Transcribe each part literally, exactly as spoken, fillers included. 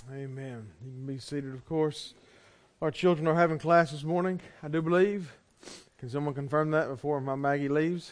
Amen. You can be seated, of course. Our children are having class this morning, I do believe. Can someone confirm that before my Maggie leaves?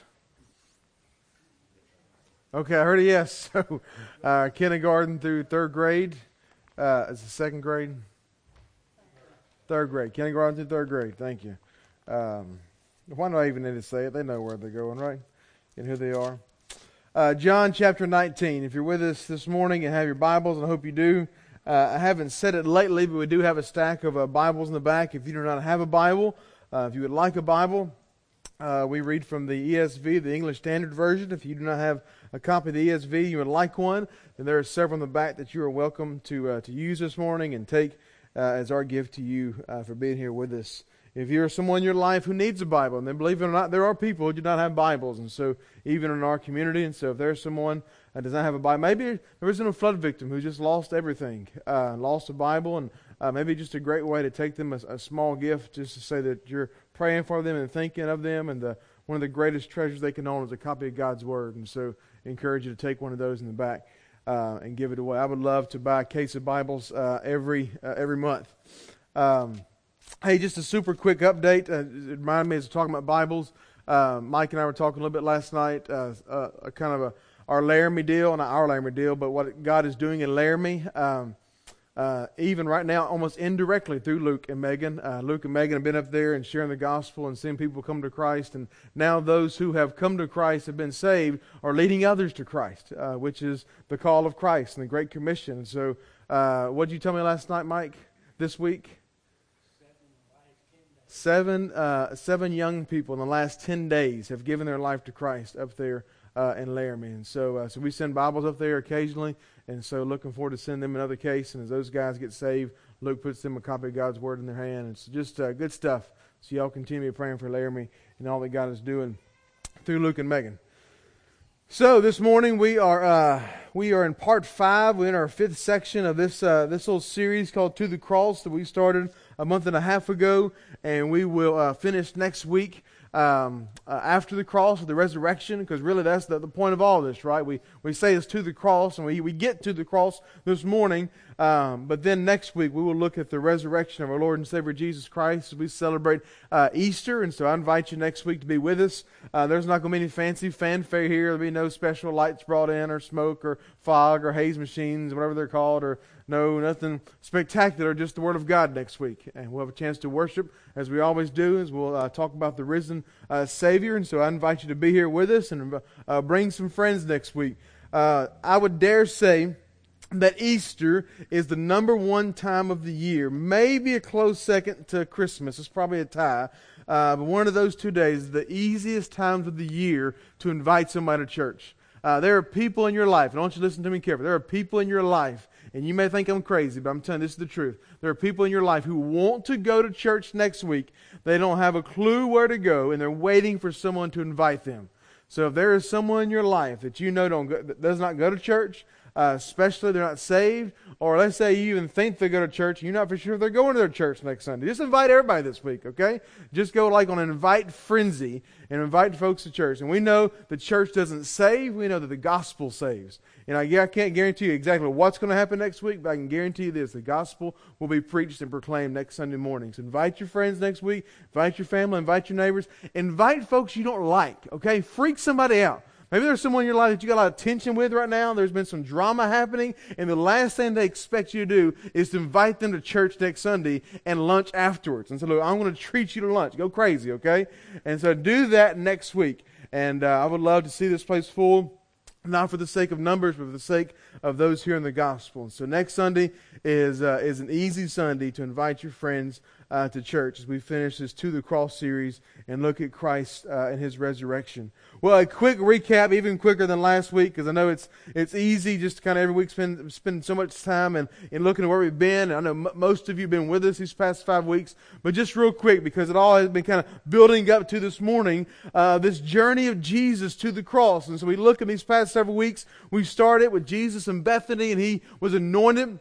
Okay, I heard a yes. So, uh, kindergarten through third grade. Uh, it's the second grade? Third grade. Kindergarten through third grade. Thank you. Um, why do I even need to say it? They know where they're going, right? And who they are. Uh, John chapter nineteen. If you're with us this morning and have your Bibles, and I hope you do. Uh, I haven't said it lately, but we do have a stack of uh, Bibles in the back. If you do not have a Bible, uh, if you would like a Bible, uh, we read from the E S V, the English Standard Version. If you do not have a copy of the E S V, you would like one, then there are several in the back that you are welcome to uh, to use this morning and take uh, as our gift to you uh, for being here with us. If you're someone in your life who needs a Bible, and then believe it or not, there are people who do not have Bibles, and so even in our community, and so if there's someone that does not have a Bible, maybe there isn't a flood victim who just lost everything, uh, lost a Bible, and uh, maybe just a great way to take them a, a small gift, just to say that you're praying for them and thinking of them, and the, one of the greatest treasures they can own is a copy of God's Word, and so I encourage you to take one of those in the back uh, and give it away. I would love to buy a case of Bibles uh, every uh, every month. Um, Hey, just a super quick update. Uh, it reminded me as we're talking about Bibles. Uh, Mike and I were talking a little bit last night, uh, uh, a kind of a our Laramie deal, not our Laramie deal, but what God is doing in Laramie. Um, uh, even right now, almost indirectly through Luke and Megan. Uh, Luke and Megan have been up there and sharing the gospel and seeing people come to Christ. And now those who have come to Christ, have been saved, are leading others to Christ, uh, which is the call of Christ and the Great Commission. And so, uh, what did you tell me last night, Mike, this week? Seven, uh, seven young people in the last ten days have given their life to Christ up there uh, in Laramie, and so uh, so we send Bibles up there occasionally, and so looking forward to sending them another case. And as those guys get saved, Luke puts them a copy of God's Word in their hand. It's just uh, good stuff. So y'all continue praying for Laramie and all that God is doing through Luke and Megan. So this morning we are uh, we are in part five. We're in our fifth section of this uh, this little series called To the Cross that we started a month and a half ago, and we will uh, finish next week um, uh, after the cross with the resurrection, because really that's the, the point of all this, right? We we say it's to the cross, and we, we get to the cross this morning, um, but then next week we will look at the resurrection of our Lord and Savior Jesus Christ as we celebrate uh, Easter, and so I invite you next week to be with us. Uh, there's not going to be any fancy fanfare here. There'll be no special lights brought in, or smoke, or fog, or haze machines, whatever they're called, or no, nothing spectacular, just the Word of God next week. And we'll have a chance to worship, as we always do, as we'll uh, talk about the risen uh, Savior. And so I invite you to be here with us and uh, bring some friends next week. Uh, I would dare say that Easter is the number one time of the year, maybe a close second to Christmas. It's probably a tie. Uh, but one of those two days is the easiest times of the year to invite somebody to church. Uh, there are people in your life, and I want you to listen to me carefully. There are people in your life, and you may think I'm crazy, but I'm telling you, this is the truth. There are people in your life who want to go to church next week. They don't have a clue where to go, and they're waiting for someone to invite them. So if there is someone in your life that you know don't go, that does not go to church, uh, especially they're not saved, or let's say you even think they go to church, and you're not for sure if they're going to their church next Sunday, just invite everybody this week, okay? Just go like on an invite frenzy and invite folks to church. And we know the church doesn't save. We know that the gospel saves. And I, I can't guarantee you exactly what's going to happen next week, but I can guarantee you this: the gospel will be preached and proclaimed next Sunday morning. So invite your friends next week, invite your family, invite your neighbors, invite folks you don't like, okay? Freak somebody out. Maybe there's someone in your life that you got a lot of tension with right now. There's been some drama happening, and the last thing they expect you to do is to invite them to church next Sunday and lunch afterwards. And so, look, I'm going to treat you to lunch. Go crazy, okay? And so do that next week. And uh, I would love to see this place full, not for the sake of numbers, but for the sake of those hearing the gospel. And so next Sunday is uh, is an easy Sunday to invite your friends uh, to church as we finish this To the Cross series and look at Christ uh, and His resurrection. Well, a quick recap, even quicker than last week, because I know it's it's easy just to kind of every week spend spend so much time and in, in looking at where we've been. And I know m- most of you have been with us these past five weeks, but just real quick, because it all has been kind of building up to this morning, uh, this journey of Jesus to the cross. And so we look at these past several weeks. We started with Jesus in Bethany, and He was anointed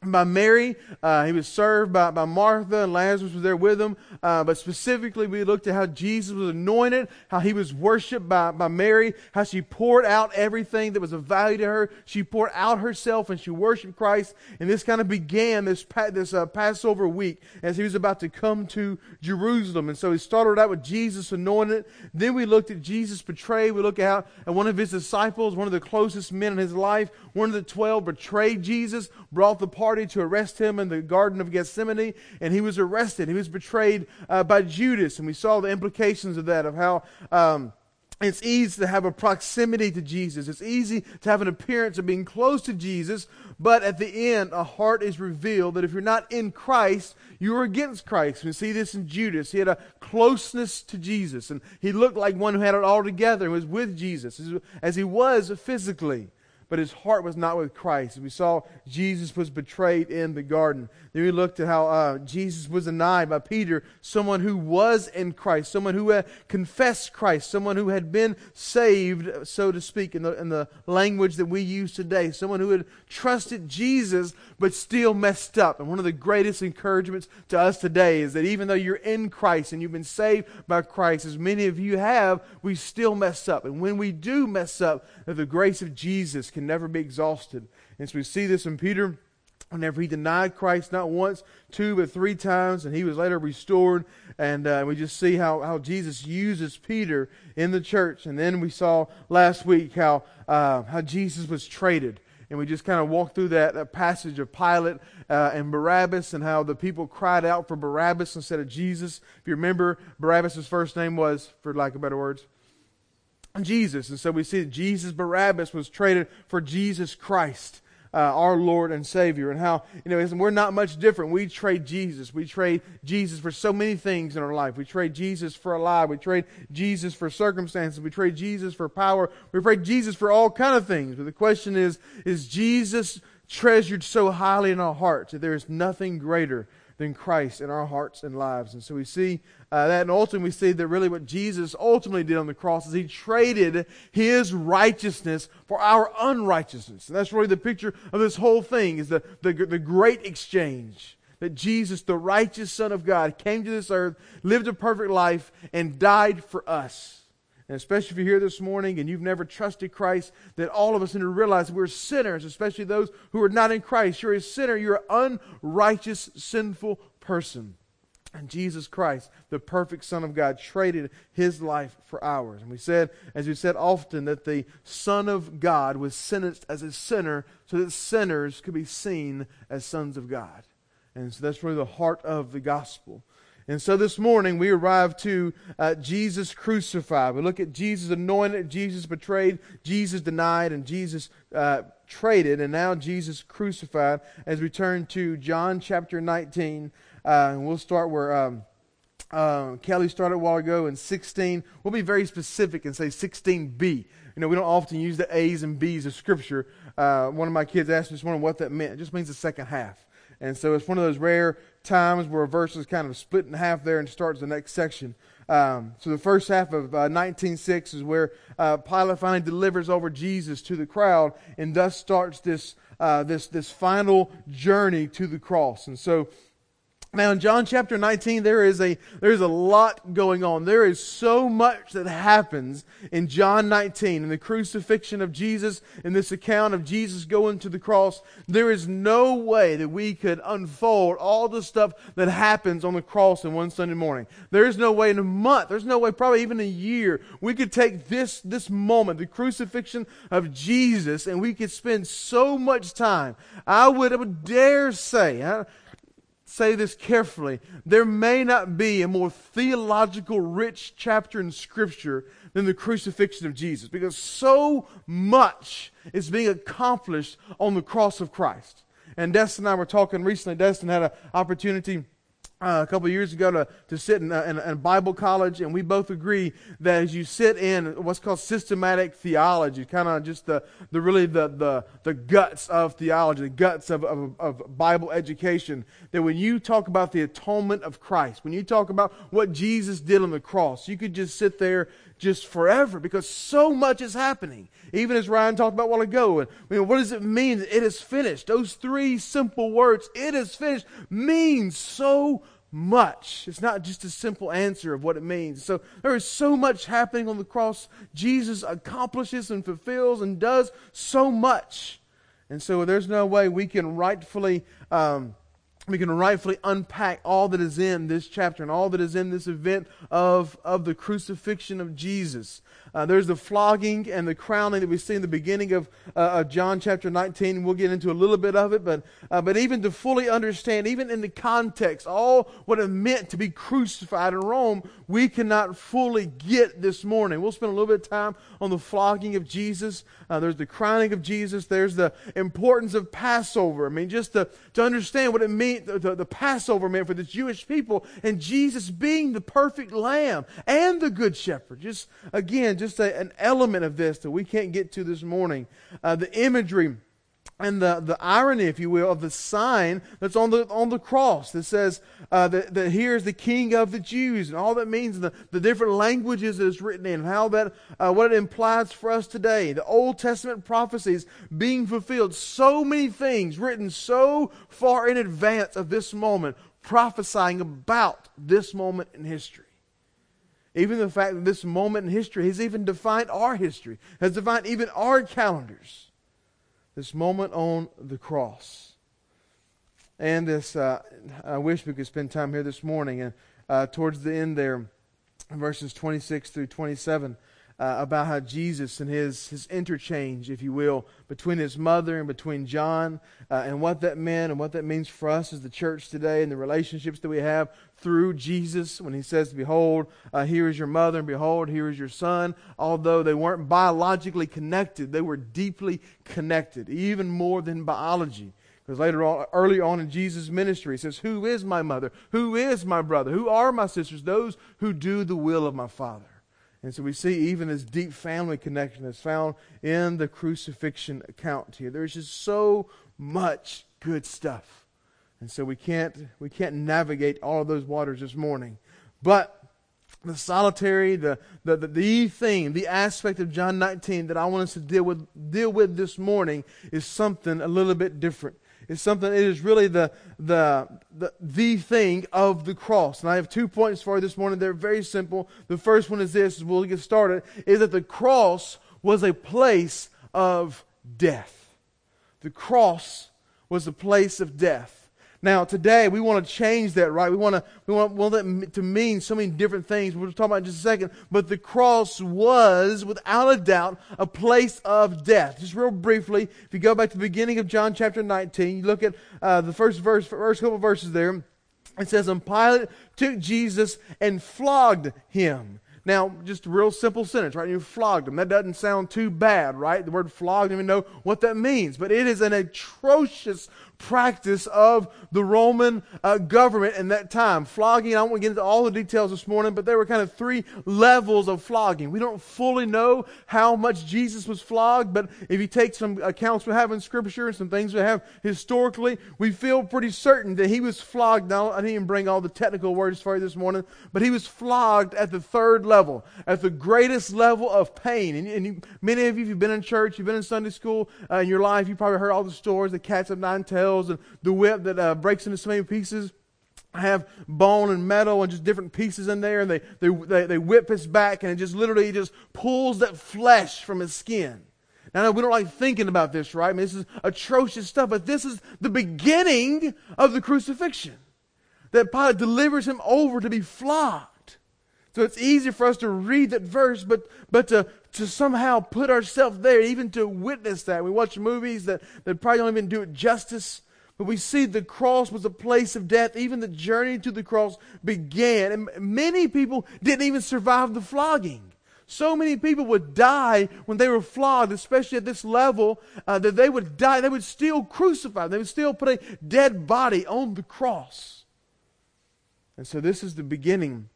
by Mary. Uh, he was served by, by Martha, and Lazarus was there with him. Uh, but specifically, we looked at how Jesus was anointed, how he was worshipped by, by Mary, how she poured out everything that was of value to her. She poured out herself and she worshiped Christ. And this kind of began this, pa- this uh, Passover week as he was about to come to Jerusalem. And so he started out with Jesus anointed. Then we looked at Jesus betrayed. We looked at how one of his disciples, one of the closest men in his life, one of the twelve, betrayed Jesus, brought the party to arrest him in the Garden of Gethsemane, and he was arrested. He was betrayed uh, by Judas, and we saw the implications of that, of how um, it's easy to have a proximity to Jesus. It's easy to have an appearance of being close to Jesus, but at the end, a heart is revealed that if you're not in Christ, you are against Christ. We see this in Judas. He had a closeness to Jesus, and he looked like one who had it all together and was with Jesus, as he was physically. But his heart was not with Christ. We saw Jesus was betrayed in the garden. Then we looked at how uh, Jesus was denied by Peter, someone who was in Christ, someone who had confessed Christ, someone who had been saved, so to speak, in the, in the language that we use today, someone who had trusted Jesus but still messed up. And one of the greatest encouragements to us today is that even though you're in Christ and you've been saved by Christ, as many of you have, we still mess up. And when we do mess up, that the grace of Jesus can never be exhausted. And so we see this in Peter whenever he denied Christ not once, two, but three times, and he was later restored. And uh, we just see how, how Jesus uses Peter in the church. And then we saw last week how uh, how Jesus was traded. And we just kind of walked through that, that passage of Pilate uh, and Barabbas, and how the people cried out for Barabbas instead of Jesus. If you remember, Barabbas' first name was, for lack of better words, Jesus. And so we see that Jesus Barabbas was traded for Jesus Christ, uh, our Lord and Savior. And how, you know, we're not much different. We trade Jesus. We trade Jesus for so many things in our life. We trade Jesus for a lie. We trade Jesus for circumstances. We trade Jesus for power. We trade Jesus for all kind of things. But the question is, is Jesus treasured so highly in our hearts that there is nothing greater than Christ in our hearts and lives? And so we see uh, that, and ultimately we see that really what Jesus ultimately did on the cross is He traded His righteousness for our unrighteousness. And that's really the picture of this whole thing, is the, the, the great exchange. That Jesus, the righteous Son of God, came to this earth, lived a perfect life, and died for us. And especially if you're here this morning and you've never trusted Christ, that all of us need to realize that we're sinners, especially those who are not in Christ. You're a sinner. You're an unrighteous, sinful person. And Jesus Christ, the perfect Son of God, traded His life for ours. And we said, as we said often, that the Son of God was sentenced as a sinner so that sinners could be seen as sons of God. And so that's really the heart of the gospel. And so this morning we arrive to uh, Jesus crucified. We look at Jesus anointed, Jesus betrayed, Jesus denied, and Jesus uh, traded, and now Jesus crucified, as we turn to John chapter nineteen. Uh, and we'll start where um, uh, Kelly started a while ago in sixteen. We'll be very specific and say sixteen b. You know, we don't often use the A's and B's of Scripture. Uh, one of my kids asked me this morning what that meant. It just means the second half. And so it's one of those rare times where a verse is kind of split in half there and starts the next section. Um, so the first half of uh, nineteen six is where uh, Pilate finally delivers over Jesus to the crowd, and thus starts this uh, this this final journey to the cross. And so now in John chapter nineteen, there is a there is a lot going on. There is so much that happens in John nineteen, in the crucifixion of Jesus, in this account of Jesus going to the cross. There is no way that we could unfold all the stuff that happens on the cross in one Sunday morning. There is no way in a month, there's no way probably even a year, we could take this, this moment, the crucifixion of Jesus, and we could spend so much time. I would, I would dare say, I, say this carefully, there may not be a more theological rich chapter in Scripture than the crucifixion of Jesus, because so much is being accomplished on the cross of Christ. And Destin and I were talking recently. Destin had an opportunity Uh, a couple of years ago to, to sit in a, in a Bible college, and we both agree that as you sit in what's called systematic theology, kind of just the, the really the, the the guts of theology, the guts of, of, of Bible education, that when you talk about the atonement of Christ, when you talk about what Jesus did on the cross, you could just sit there just forever because so much is happening. Even as Ryan talked about a while ago, and I mean, what does it mean that it is finished? Those three simple words, it is finished, means so much. It's not just a simple answer of what it means. So there is so much happening on the cross. Jesus accomplishes and fulfills and does so much. And so there's no way we can rightfully um, we can rightfully unpack all that is in this chapter and all that is in this event of, of the crucifixion of Jesus. Uh, there's the flogging and the crowning that we see in the beginning of, uh, of John chapter nineteen. We'll get into a little bit of it, but uh, but even to fully understand, even in the context, all what it meant to be crucified in Rome, we cannot fully get this morning. We'll spend a little bit of time on the flogging of Jesus. Uh, there's the crowning of Jesus. There's the importance of Passover. I mean, just to, to understand what it means, the, the, the Passover meant for the Jewish people, and Jesus being the perfect Lamb and the Good Shepherd. Just, again, just a, an element of this that we can't get to this morning. Uh, the imagery and the, the irony, if you will, of the sign that's on the on the cross that says uh, that, that here is the King of the Jews, and all that means, the, the different languages that it's written in, how that uh, what it implies for us today. The Old Testament prophecies being fulfilled, so many things written so far in advance of this moment, prophesying about this moment in history. Even the fact that this moment in history has even defined our history, has defined even our calendars. This moment on the cross. And this, uh, I wish we could spend time here this morning. And uh, towards the end there, verses twenty-six through twenty-seven, uh, about how Jesus and his, his interchange, if you will, between his mother and between John, uh, and what that meant and what that means for us as the church today and the relationships that we have through Jesus when he says, behold, uh, here is your mother, and behold, here is your son. Although they weren't biologically connected, they were deeply connected, even more than biology. Because later on, early on in Jesus' ministry, he says, who is my mother? Who is my brother? Who are my sisters? Those who do the will of my Father. And so we see even this deep family connection that's found in the crucifixion account here. There's just so much good stuff. And so we can't we can't navigate all of those waters this morning. But the solitary, the the, the the theme, the aspect of John nineteen that I want us to deal with deal with this morning is something a little bit different. It's something, it is really the, the the the thing of the cross. And I have two points for you this morning. They're very simple. The first one is this, as we'll get started, is that the cross was a place of death. The cross was a place of death. Now, today, we want to change that, right? We want to we want, want that to mean so many different things. We'll talk about it in just a second. But the cross was, without a doubt, a place of death. Just real briefly, if you go back to the beginning of John chapter nineteen, you look at uh, the first verse, first couple of verses there. It says, and Pilate took Jesus and flogged him. Now, just a real simple sentence, right? You flogged him. That doesn't sound too bad, right? The word flogged, I don't even know what that means. But it is an atrocious practice of the Roman uh, government in that time. Flogging, I won't get into all the details this morning, but there were kind of three levels of flogging. We don't fully know how much Jesus was flogged, but if you take some accounts we have in Scripture and some things we have historically, we feel pretty certain that he was flogged. Now, I didn't even bring all the technical words for you this morning, but he was flogged at the third level, at the greatest level of pain. And, and you, many of you, if you've been in church, you've been in Sunday school uh, in your life, you probably heard all the stories, the cats of nine tails, and the whip that uh, breaks into so many pieces. I have bone and metal and just different pieces in there, and they, they they they whip his back, and it just literally just pulls that flesh from his skin. Now, I know we don't like thinking about this, right? I mean, this is atrocious stuff, but this is the beginning of the crucifixion. That Pilate delivers him over to be flogged. So it's easy for us to read that verse, but but to, to somehow put ourselves there, even to witness that. We watch movies that, that probably don't even do it justice. But we see the cross was a place of death. Even the journey to the cross began. And many people didn't even survive the flogging. So many people would die when they were flogged, especially at this level, uh, that they would die. They would still crucify. They would still put a dead body on the cross. And so this is the beginning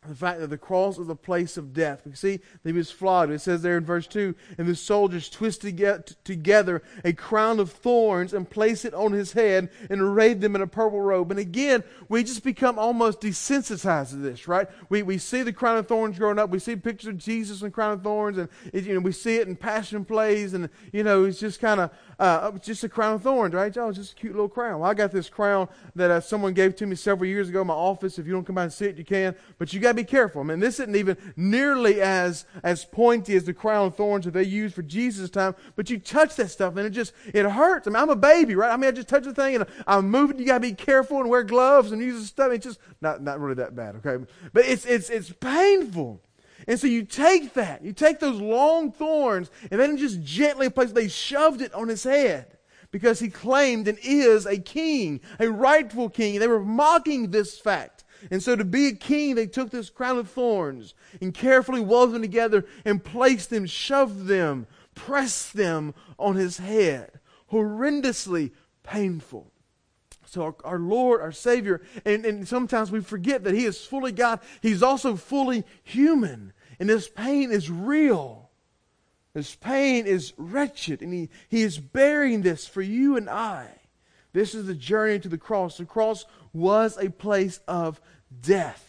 The fact that the cross is a place of death. We see that he was flogged. It says there in verse two, and the soldiers twisted together a crown of thorns and placed it on his head and arrayed him in a purple robe. And again, we just become almost desensitized to this, right? We we see the crown of thorns growing up. We see pictures of Jesus in crown of thorns, and it, you know, we see it in passion plays, and you know, it's just kind of uh, just a crown of thorns, right? Oh, it's just a cute little crown. Well, I got this crown that uh, someone gave to me several years ago in my office. If you don't come by and see it, you can. But you got to be careful. I mean, this isn't even nearly as as pointy as the crown of thorns that they used for Jesus' time. But you touch that stuff, and it just it hurts. I mean, I'm a baby, right? I mean, I just touch the thing, and I'm moving. You got to be careful and wear gloves and use the stuff. It's just not not really that bad, okay? But it's it's it's painful. And so you take that, you take those long thorns, and they didn't just gently place, they shoved it on his head because he claimed and is a king, a rightful king. And they were mocking this fact. And so to be a king, they took this crown of thorns and carefully wove them together and placed them, shoved them, pressed them on his head. Horrendously painful. So our, our Lord, our Savior, and, and sometimes we forget that He is fully God. He's also fully human. And this pain is real. This pain is wretched. And He, he is bearing this for you and I. This is the journey to the cross. The cross was a place of death.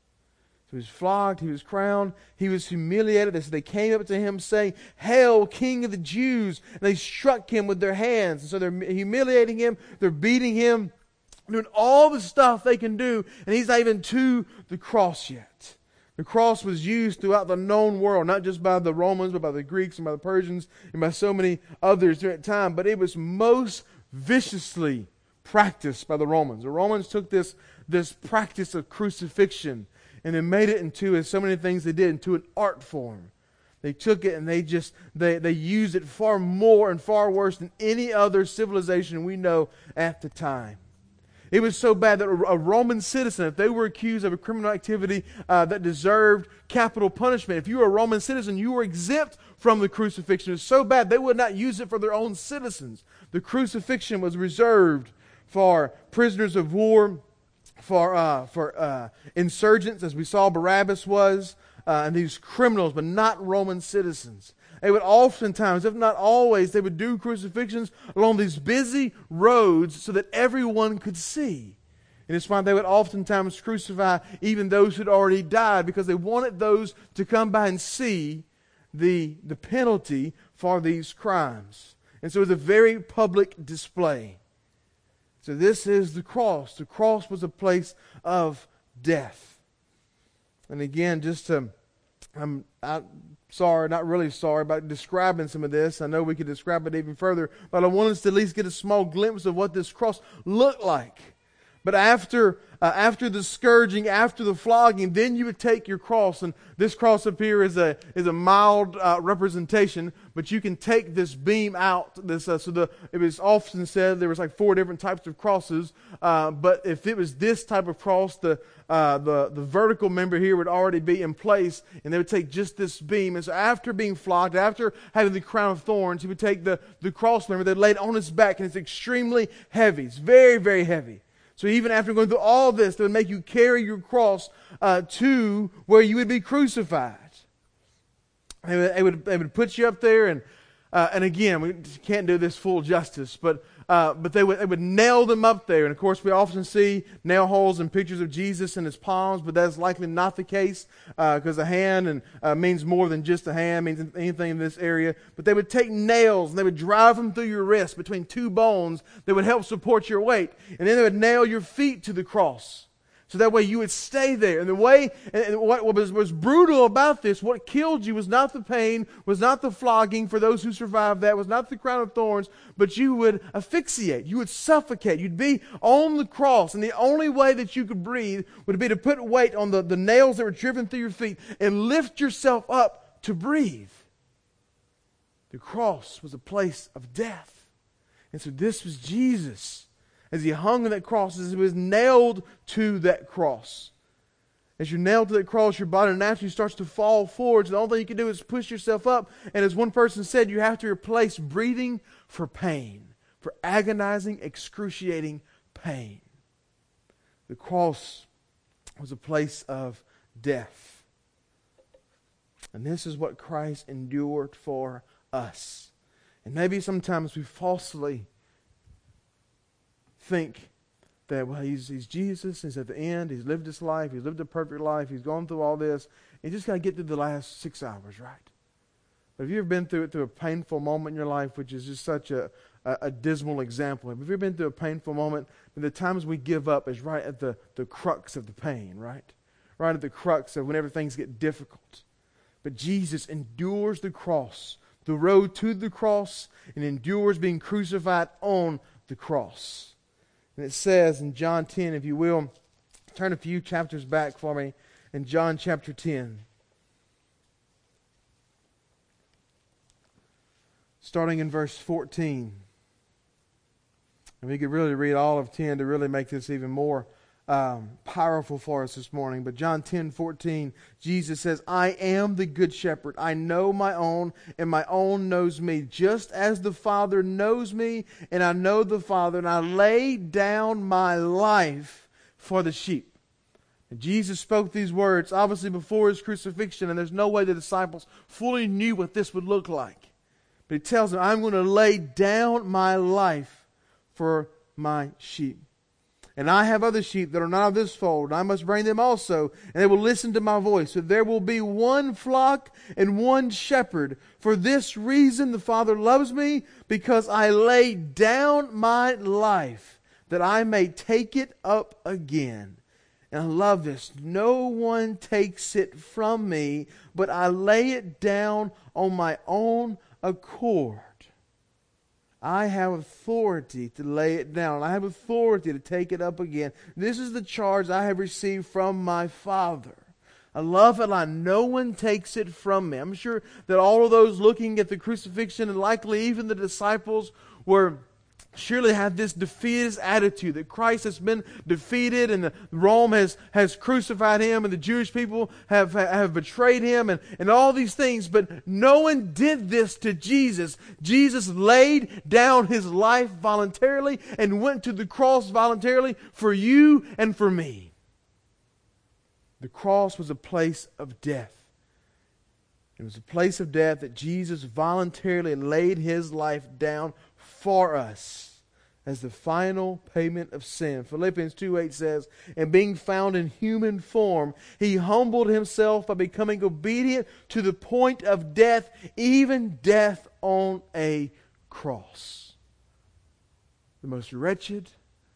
He was flogged, He was crowned, He was humiliated. They, they came up to Him saying, "Hail, King of the Jews!" And they struck Him with their hands. And so they're humiliating Him, they're beating Him, doing all the stuff they can do, and He's not even to the cross yet. The cross was used throughout the known world, not just by the Romans, but by the Greeks and by the Persians and by so many others during that time. But it was most viciously practiced by the Romans. The Romans took this, this practice of crucifixion and they made it into, as so many things they did, into an art form. They took it and they just, they, they used it far more and far worse than any other civilization we know at the time. It was so bad that a Roman citizen, if they were accused of a criminal activity uh, that deserved capital punishment, if you were a Roman citizen, you were exempt from the crucifixion. It was so bad they would not use it for their own citizens. The crucifixion was reserved for prisoners of war, for uh, for uh, insurgents, as we saw Barabbas was, uh, and these criminals, but not Roman citizens. They would oftentimes, if not always, they would do crucifixions along these busy roads so that everyone could see. And it's why they would oftentimes crucify even those who had already died, because they wanted those to come by and see the, the penalty for these crimes. And so it was a very public display. So this is the cross. The cross was a place of death. And again, just to, I'm I, sorry, not really sorry about describing some of this. I know we could describe it even further, but I want us to at least get a small glimpse of what this cross looked like. But after uh, after the scourging, after the flogging, then you would take your cross. And this cross up here is a is a mild uh, representation, but you can take this beam out. This uh, so the it was often said there was like four different types of crosses. Uh, but if it was this type of cross, the uh, the the vertical member here would already be in place, and they would take just this beam. And so after being flogged, after having the crown of thorns, he would take the the cross member. They'd lay it on his back, and it's extremely heavy. It's very very heavy. So even after going through all this, they would make you carry your cross uh, to where you would be crucified. They would, they would, they would put you up there, and uh, and again, we can't do this full justice, but uh, but they would they would nail them up there. And of course, we often see nail holes in pictures of Jesus in his palms, but that's likely not the case because uh, a hand and uh, means more than just a hand, means anything in this area. But they would take nails and they would drive them through your wrist between two bones that would help support your weight, and then they would nail your feet to the cross. So that way you would stay there. And the way, and what was, was brutal about this, what killed you was not the pain, was not the flogging for those who survived that, was not the crown of thorns, but you would asphyxiate, you would suffocate, you'd be on the cross. And the only way that you could breathe would be to put weight on the, the nails that were driven through your feet and lift yourself up to breathe. The cross was a place of death. And so this was Jesus. As he hung on that cross, as he was nailed to that cross. As you're nailed to that cross, your body naturally starts to fall forward. So the only thing you can do is push yourself up. And as one person said, you have to replace breathing for pain, for agonizing, excruciating pain. The cross was a place of death. And this is what Christ endured for us. And maybe sometimes we falsely think that, well, he's, he's Jesus, he's at the end, he's lived his life, he's lived a perfect life, he's gone through all this, and you just got to get through the last six hours, right? But have you ever been through it through a painful moment in your life, which is just such a, a, a dismal example? Have you ever been through a painful moment? And the times we give up is right at the, the crux of the pain, right? Right at the crux of whenever things get difficult. But Jesus endures the cross, the road to the cross, and endures being crucified on the cross. And it says in John ten, if you will, turn a few chapters back for me, in John chapter ten. Starting in verse fourteen. And we could really read all of ten to really make this even more um, powerful for us this morning. But John ten fourteen, Jesus says, I am the good shepherd. I know my own, and my own knows me, just as the Father knows me, and I know the Father, and I lay down my life for the sheep. And Jesus spoke these words, obviously before his crucifixion, and there's no way the disciples fully knew what this would look like. But he tells them, I'm going to lay down my life for my sheep. And I have other sheep that are not of this fold, and I must bring them also, and they will listen to my voice. So there will be one flock and one shepherd. For this reason the Father loves me, because I lay down my life, that I may take it up again. And I love this. No one takes it from me, but I lay it down on my own accord. I have authority to lay it down. I have authority to take it up again. This is the charge I have received from my Father. I love it. I no one takes it from me. I'm sure that all of those looking at the crucifixion, and likely even the disciples, were surely have this defeatist attitude that Christ has been defeated, and the, Rome has, has crucified him, and the Jewish people have, have betrayed him, and, and all these things. But no one did this to Jesus. Jesus laid down his life voluntarily and went to the cross voluntarily for you and for me. The cross was a place of death. It was a place of death that Jesus voluntarily laid his life down for us as the final payment of sin. Philippians two eight says, and being found in human form, he humbled himself by becoming obedient to the point of death, even death on a cross. The most wretched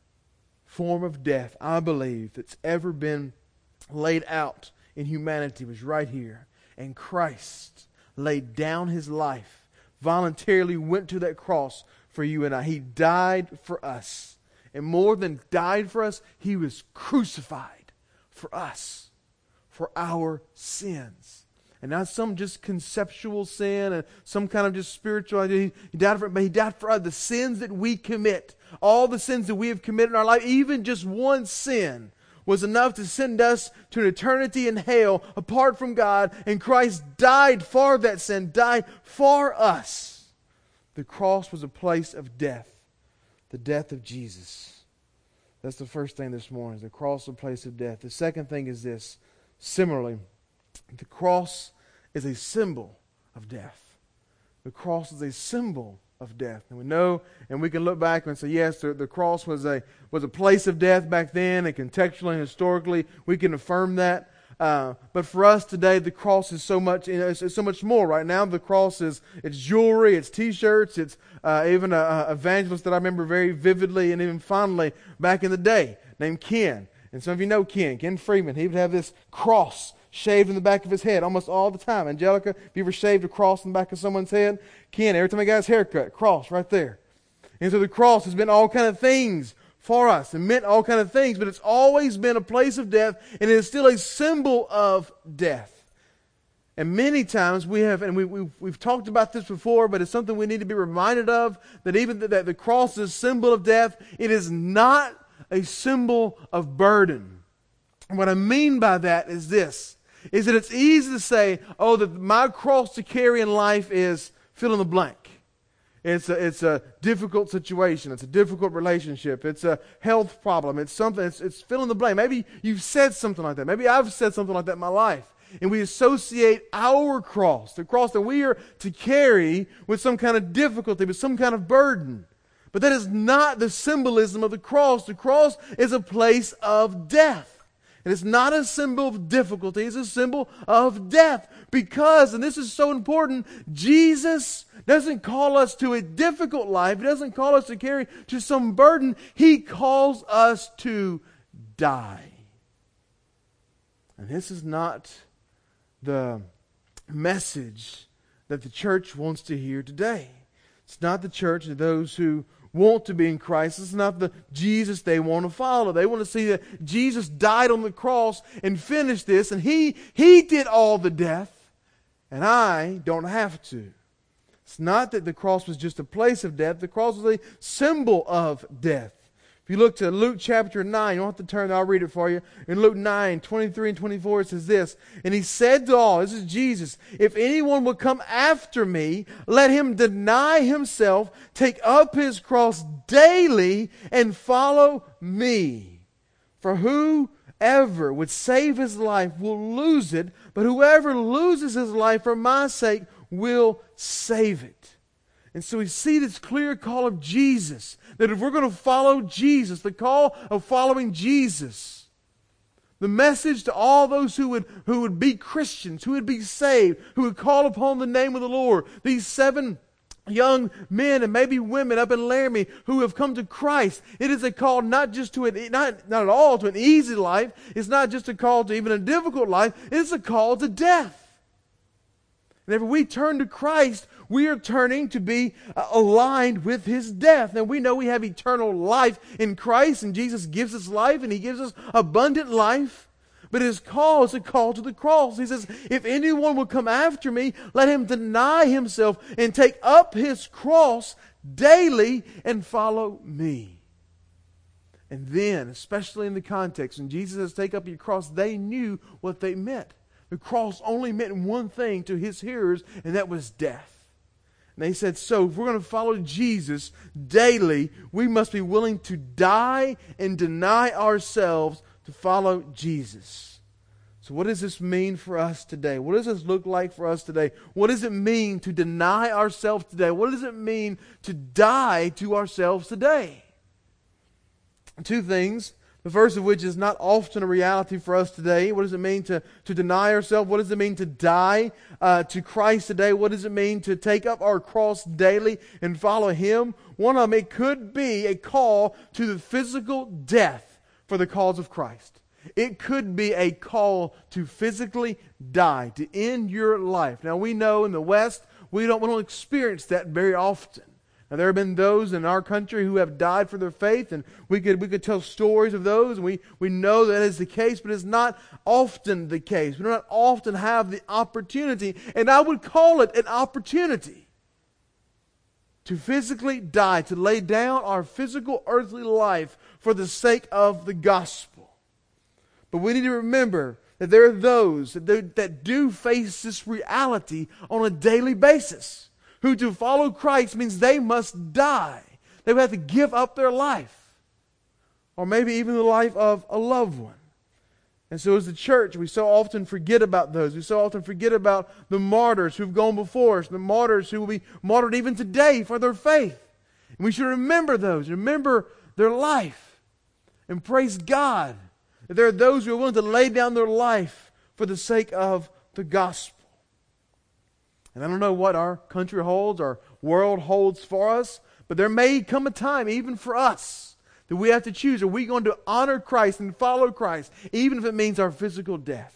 form of death, I believe, that's ever been laid out in humanity was right here. And Christ laid down his life, voluntarily went to that cross for you and I. He died for us. And more than died for us, he was crucified for us, for our sins. And not some just conceptual sin and some kind of just spiritual idea. He died for it, but he died for us. The sins that we commit, all the sins that we have committed in our life, even just one sin was enough to send us to an eternity in hell apart from God. And Christ died for that sin, died for us. The cross was a place of death, the death of Jesus. That's the first thing this morning. The cross is a place of death. The second thing is this. Similarly, the cross is a symbol of death. The cross is a symbol of death. And we know, and we can look back and say, yes, the, the cross was a was a place of death back then, and contextually and historically, we can affirm that. Uh, but for us today, the cross is so much, you know, it's, it's so much more. Right now, the cross is it's jewelry, it's T-shirts, it's uh, even a, a evangelist that I remember very vividly and even fondly back in the day, named Ken. And some of you know Ken, Ken Freeman. He would have this cross shaved in the back of his head almost all the time. Angelica, have you ever shaved a cross in the back of someone's head? Ken, every time he got his haircut, cross right there. And so the cross has been all kind of things for us and meant all kind of things, but it's always been a place of death, and it is still a symbol of death. And many times we have, and we, we've, we've talked about this before, but it's something we need to be reminded of, that even th- that the cross is a symbol of death, it is not a symbol of burden. And what I mean by that is this, is that it's easy to say, oh, that my cross to carry in life is fill in the blank. It's a, it's a difficult situation. It's a difficult relationship. It's a health problem. It's something, it's, it's fill in the blank. Maybe you've said something like that. Maybe I've said something like that in my life. And we associate our cross, the cross that we are to carry, with some kind of difficulty, with some kind of burden. But that is not the symbolism of the cross. The cross is a place of death. And it's not a symbol of difficulty. It's a symbol of death. Because, and this is so important, Jesus doesn't call us to a difficult life. He doesn't call us to carry to some burden. He calls us to die. And this is not the message that the church wants to hear today. It's not the church of those who want to be in Christ. It's not the Jesus they want to follow. They want to see that Jesus died on the cross and finished this, and He, he did all the death, and I don't have to. It's not that the cross was just a place of death. The cross was a symbol of death. If you look to Luke chapter nine, you don't have to turn, I'll read it for you. In Luke nine, twenty-three and twenty-four, it says this, and He said to all, this is Jesus, if anyone will come after me, let him deny himself, take up his cross daily, and follow me. For whoever would save his life will lose it, but whoever loses his life for my sake will save it. And so we see this clear call of Jesus, that if we're going to follow Jesus, the call of following Jesus, the message to all those who would, who would be Christians, who would be saved, who would call upon the name of the Lord, these seven young men and maybe women up in Laramie who have come to Christ, it is a call not just to an, not, not at all to an easy life. It's not just a call to even a difficult life. It's a call to death. And if we turn to Christ, we are turning to be uh, aligned with His death. Now we know we have eternal life in Christ, and Jesus gives us life, and He gives us abundant life. But His call is a call to the cross. He says, if anyone will come after me, let him deny himself and take up his cross daily and follow me. And then, especially in the context, when Jesus says, take up your cross, they knew what they meant. The cross only meant one thing to His hearers, and that was death. And they said, so if we're going to follow Jesus daily, we must be willing to die and deny ourselves to follow Jesus. So what does this mean for us today? What does this look like for us today? What does it mean to deny ourselves today? What does it mean to die to ourselves today? Two things. The first of which is not often a reality for us today. What does it mean to, to deny ourselves? What does it mean to die uh, to Christ today? What does it mean to take up our cross daily and follow Him? One of them, it could be a call to the physical death for the cause of Christ. It could be a call to physically die, to end your life. Now we know in the West, we don't, we don't experience that very often. Now, there have been those in our country who have died for their faith, and we could we could tell stories of those, and we, we know that is the case, but it's not often the case. We do not often have the opportunity, and I would call it an opportunity, to physically die, to lay down our physical earthly life for the sake of the gospel. But we need to remember that there are those that do, that do face this reality on a daily basis, who to follow Christ means they must die. They would have to give up their life. Or maybe even the life of a loved one. And so as the church, we so often forget about those. We so often forget about the martyrs who've gone before us. The martyrs who will be martyred even today for their faith. And we should remember those. Remember their life. And praise God that there are those who are willing to lay down their life for the sake of the gospel. And I don't know what our country holds, our world holds for us, but there may come a time, even for us, that we have to choose. Are we going to honor Christ and follow Christ, even if it means our physical death?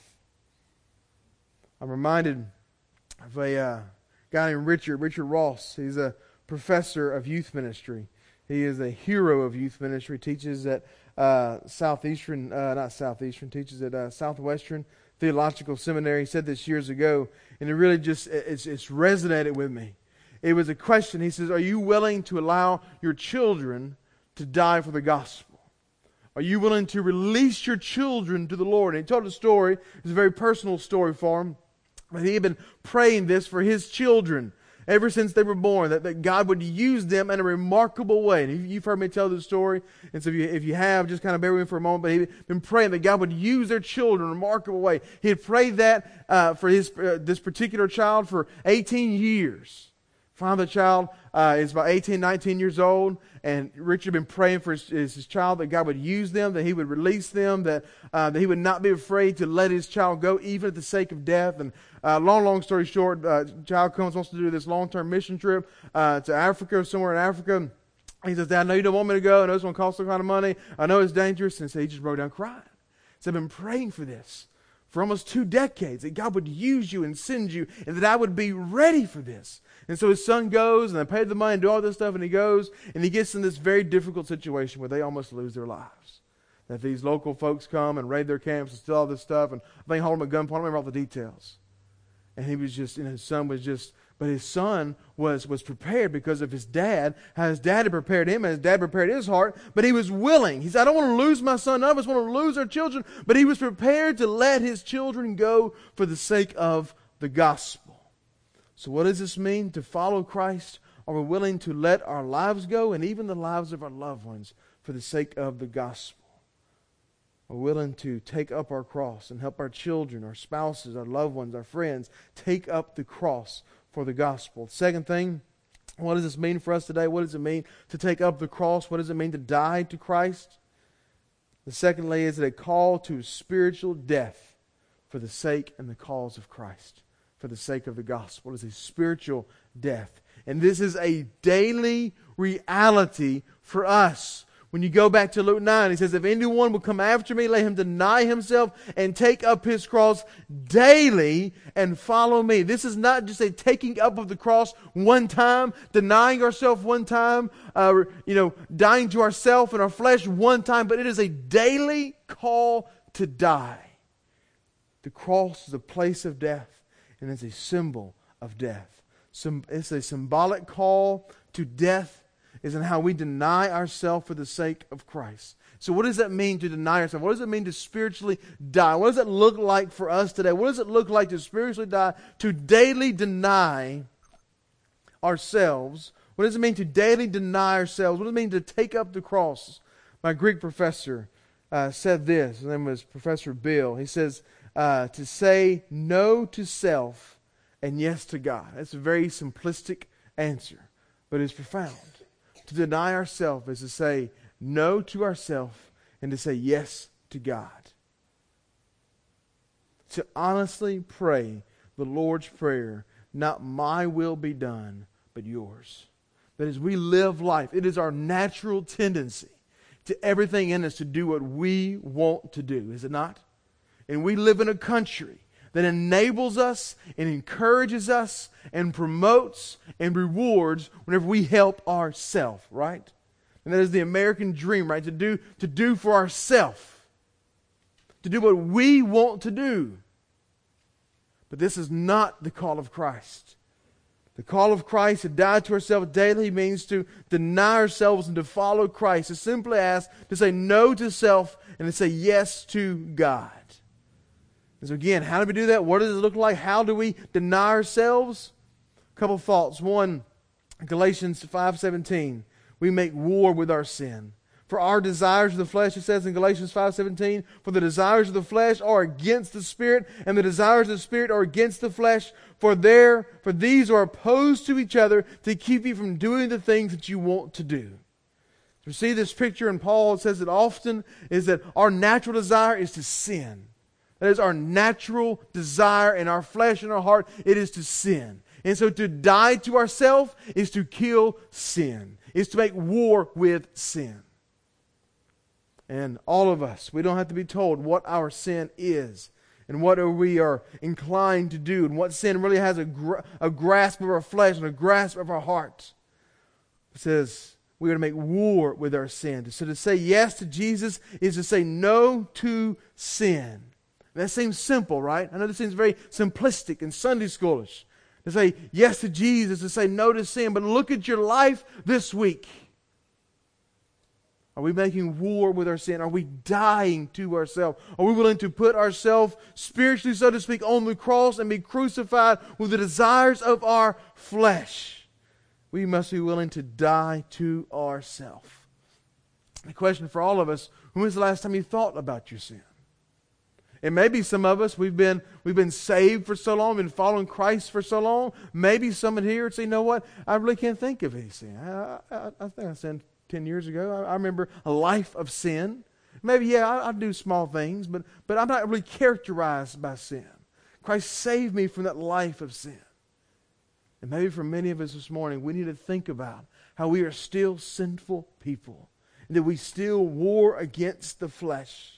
I'm reminded of a uh, guy named Richard, Richard Ross. He's a professor of youth ministry. He is a hero of youth ministry, teaches at uh, Southeastern, uh, not Southeastern, teaches at uh, Southwestern Theological Seminary. He said this years ago, and it really just, it's, it's resonated with me. It was a question. He says, are you willing to allow your children to die for the gospel? Are you willing to release your children to the Lord? And he told a story. It's a very personal story for him. But he had been praying this for his children. ever since they were born, that, that God would use them in a remarkable way. And you've heard me tell this story, and so if you, if you have, just kind of bear with me for a moment, but he'd been praying that God would use their children in a remarkable way. He had prayed that uh, for his uh, this particular child for eighteen years. Finally, the child uh, is about eighteen, nineteen years old, and Richard had been praying for his, his child that God would use them, that he would release them, that uh, that he would not be afraid to let his child go, even at the sake of death. And uh, long, long story short, uh, child comes, wants to do this long-term mission trip uh, to Africa, somewhere in Africa. He says, Dad, I know you don't want me to go. I know it's going to cost some kind of money. I know it's dangerous. And so he just broke down crying. So I've been praying for this for almost two decades, that God would use you and send you, and that I would be ready for this. And so his son goes, and they pay the money and do all this stuff, and he goes, and he gets in this very difficult situation where they almost lose their lives. That these local folks come and raid their camps and steal all this stuff, and they hold him at gunpoint. I don't remember all the details. And he was just, and his son was just, but his son was was prepared because of his dad, how his dad had prepared him, and his dad prepared his heart, but he was willing. He said, I don't want to lose my son, none of us want to lose our children, but he was prepared to let his children go for the sake of the gospel. So what does this mean? To follow Christ, are we willing to let our lives go, and even the lives of our loved ones, for the sake of the gospel? Are we willing to take up our cross and help our children, our spouses, our loved ones, our friends, take up the cross for the gospel? Second thing, what does this mean for us today? What does it mean to take up the cross? What does it mean to die to Christ? The secondly is a call to spiritual death for the sake and the cause of Christ, for the sake of the gospel. It is a spiritual death. And this is a daily reality for us. When you go back to Luke nine, he says, if anyone will come after me, let him deny himself and take up his cross daily and follow me. This is not just a taking up of the cross one time, denying ourselves one time, uh, you know, dying to ourselves and our flesh one time, but it is a daily call to die. The cross is a place of death, and it's a symbol of death. It's a symbolic call to death, is in how we deny ourselves for the sake of Christ. So what does that mean to deny ourselves? What does it mean to spiritually die? What does it look like for us today? What does it look like to spiritually die? To daily deny ourselves. What does it mean to daily deny ourselves? What does it mean to take up the cross? My Greek professor uh, said this. His name was Professor Bill. He says, uh, to say no to self and yes to God. That's a very simplistic answer, but it's profound. To deny ourselves is to say no to ourselves and to say yes to God. To honestly pray the Lord's Prayer, not my will be done, but yours. That as we live life, it is our natural tendency to everything in us to do what we want to do, is it not? And we live in a country that enables us and encourages us and promotes and rewards whenever we help ourselves, right? And that is the American dream, right? To do, to do for ourselves. To do what we want to do. But this is not the call of Christ. The call of Christ to die to ourselves daily means to deny ourselves and to follow Christ. It's simply asked to say no to self and to say yes to God. And so again, how do we do that? What does it look like? How do we deny ourselves? A couple of thoughts. One, Galatians five seventeen. We make war with our sin. For our desires of the flesh, it says in Galatians five seventeen, for the desires of the flesh are against the Spirit, and the desires of the Spirit are against the flesh. For there, for these are opposed to each other to keep you from doing the things that you want to do. So we see this picture in Paul. It says it often is that our natural desire is to sin. That is our natural desire in our flesh and our heart. It is to sin. And so to die to ourselves is to kill sin. Is to make war with sin. And all of us, we don't have to be told what our sin is and what we are inclined to do and what sin really has a, gra- a grasp of our flesh and a grasp of our heart. It says we are to make war with our sin. So to say yes to Jesus is to say no to sin. That seems simple, right? I know this seems very simplistic and Sunday schoolish. To say yes to Jesus, to say no to sin. But look at your life this week. Are we making war with our sin? Are we dying to ourselves? Are we willing to put ourselves, spiritually, so to speak, on the cross and be crucified with the desires of our flesh? We must be willing to die to ourselves. The question for all of us, when was the last time you thought about your sin? And maybe some of us, we've been we've been saved for so long, been following Christ for so long. Maybe someone here would say, you know what, I really can't think of any sin. I, I, I think I sinned ten years ago. I, I remember a life of sin. Maybe, yeah, I, I do small things, but, but I'm not really characterized by sin. Christ saved me from that life of sin. And maybe for many of us this morning, we need to think about how we are still sinful people, and that we still war against the flesh.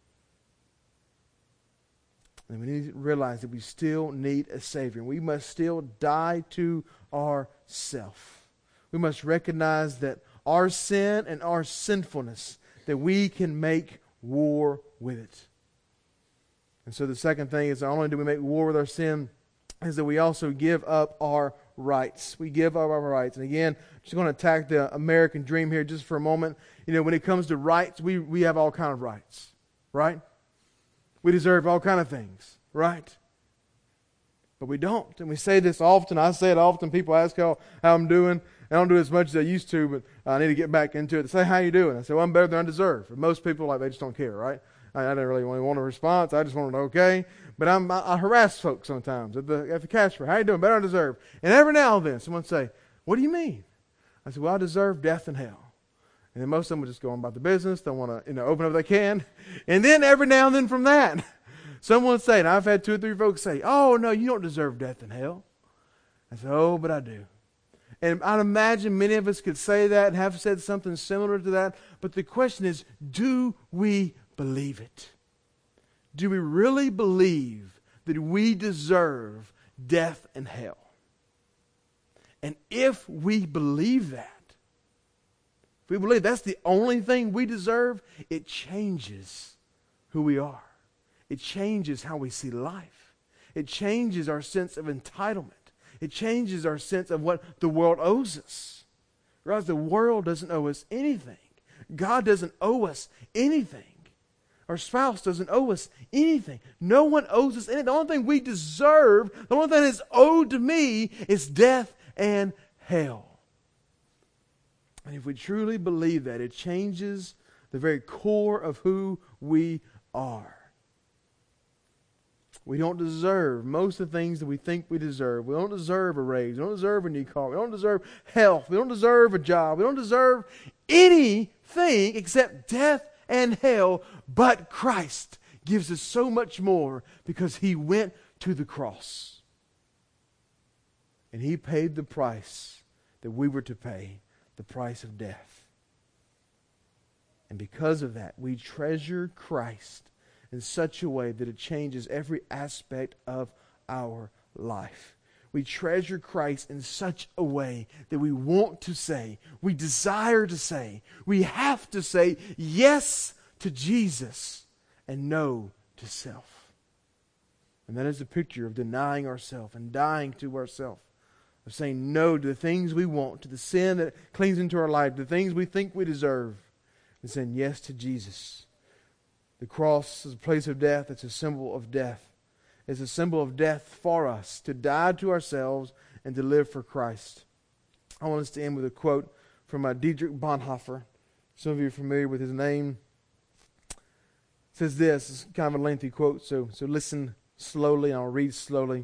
And we need to realize that we still need a Savior. We must still die to ourselves. We must recognize that our sin and our sinfulness, that we can make war with it. And so the second thing is, not only do we make war with our sin, is that we also give up our rights. We give up our rights. And again, I'm just going to attack the American dream here just for a moment. You know, when it comes to rights, we, we have all kinds of rights, right? We deserve all kinds of things, right? But we don't. And we say this often. I say it often. People ask how, how I'm doing. I don't do as much as I used to, but I need to get back into it. They say, how you doing? I say, well, I'm better than I deserve. And most people, like, they just don't care, right? I, I don't really want a response. I just want to know, okay. But I'm, I, I harass folks sometimes at the, at the cash fair. How you doing? Better than I deserve. And every now and then, someone say, what do you mean? I say, well, I deserve death and hell. And then most of them will just go on about the business. They want to, you know, open up if they can. And then every now and then from that, someone will say, and I've had two or three folks say, oh, no, you don't deserve death and hell. I say, oh, but I do. And I'd imagine many of us could say that and have said something similar to that. But the question is, do we believe it? Do we really believe that we deserve death and hell? And if we believe that, if we believe that's the only thing we deserve, it changes who we are. It changes how we see life. It changes our sense of entitlement. It changes our sense of what the world owes us. Right? The world doesn't owe us anything. God doesn't owe us anything. Our spouse doesn't owe us anything. No one owes us anything. The only thing we deserve, the only thing that's owed to me is death and hell. And if we truly believe that, it changes the very core of who we are. We don't deserve most of the things that we think we deserve. We don't deserve a raise. We don't deserve a new car. We don't deserve health. We don't deserve a job. We don't deserve anything except death and hell. But Christ gives us so much more because He went to the cross. And He paid the price that we were to pay, the price of death. And because of that, we treasure Christ in such a way that it changes every aspect of our life. We treasure Christ in such a way that we want to say, we desire to say, we have to say yes to Jesus and no to self. And that is a picture of denying ourselves and dying to ourselves, of saying no to the things we want, to the sin that clings into our life, the things we think we deserve, and saying yes to Jesus. The cross is a place of death. It's a symbol of death. It's a symbol of death for us, to die to ourselves and to live for Christ. I want us to end with a quote from uh, Dietrich Bonhoeffer. Some of you are familiar with his name. It says this. It's kind of a lengthy quote, so, so listen slowly, and I'll read slowly. It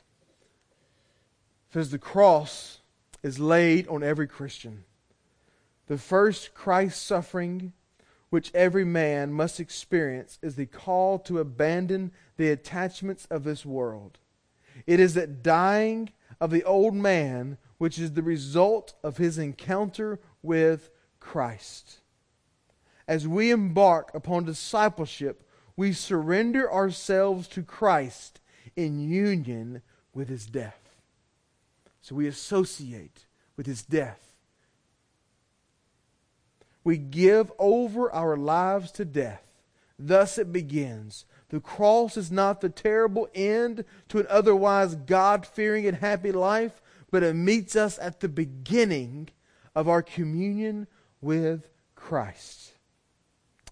says, the cross is laid on every Christian. The first Christ suffering which every man must experience is the call to abandon the attachments of this world. It is that dying of the old man which is the result of his encounter with Christ. As we embark upon discipleship, we surrender ourselves to Christ in union with His death. So we associate with His death. We give over our lives to death. Thus it begins. The cross is not the terrible end to an otherwise God-fearing and happy life, but it meets us at the beginning of our communion with Christ.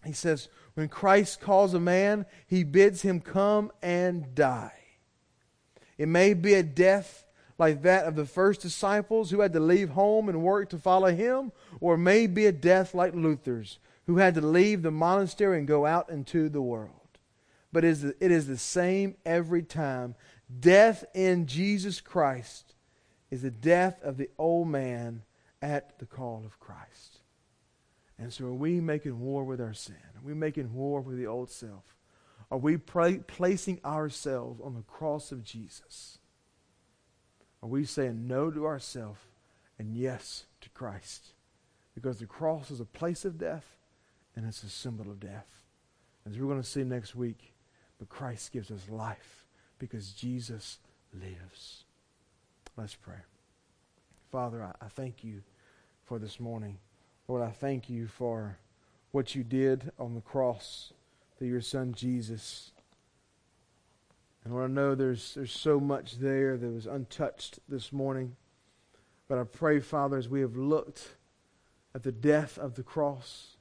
He says, when Christ calls a man, he bids him come and die. It may be a death like that of the first disciples who had to leave home and work to follow him, or it may be a death like Luther's, who had to leave the monastery and go out into the world. But it is the, it is the same every time. Death in Jesus Christ is the death of the old man at the call of Christ. And so are we making war with our sin? Are we making war with the old self? Are we pra- placing ourselves on the cross of Jesus? Are we saying no to ourselves and yes to Christ? Because the cross is a place of death and it's a symbol of death. As we're going to see next week, but Christ gives us life because Jesus lives. Let's pray. Father, I, I thank you for this morning. Lord, I thank you for what you did on the cross through your Son Jesus. And Lord, I know there's, there's so much there that was untouched this morning. But I pray, Father, as we have looked at the death of the cross,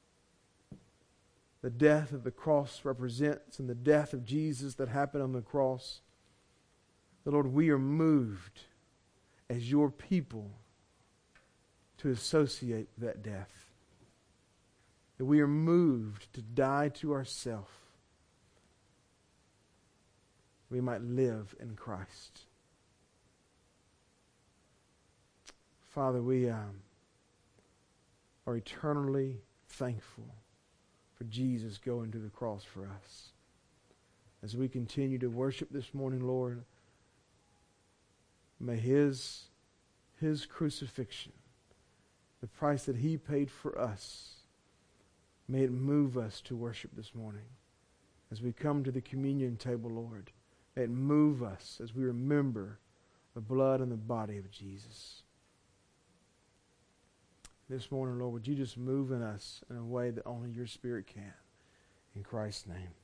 the death that the cross represents and the death of Jesus that happened on the cross, that, Lord, we are moved as your people to associate with that death. That we are moved to die to ourselves. We might live in Christ. Father, we um, are eternally thankful for Jesus going to the cross for us. As we continue to worship this morning, Lord, may His, His crucifixion, the price that He paid for us, may it move us to worship this morning. As we come to the communion table, Lord, may it move us as we remember the blood and the body of Jesus. This morning, Lord, would you just move in us in a way that only your Spirit can. In Christ's name.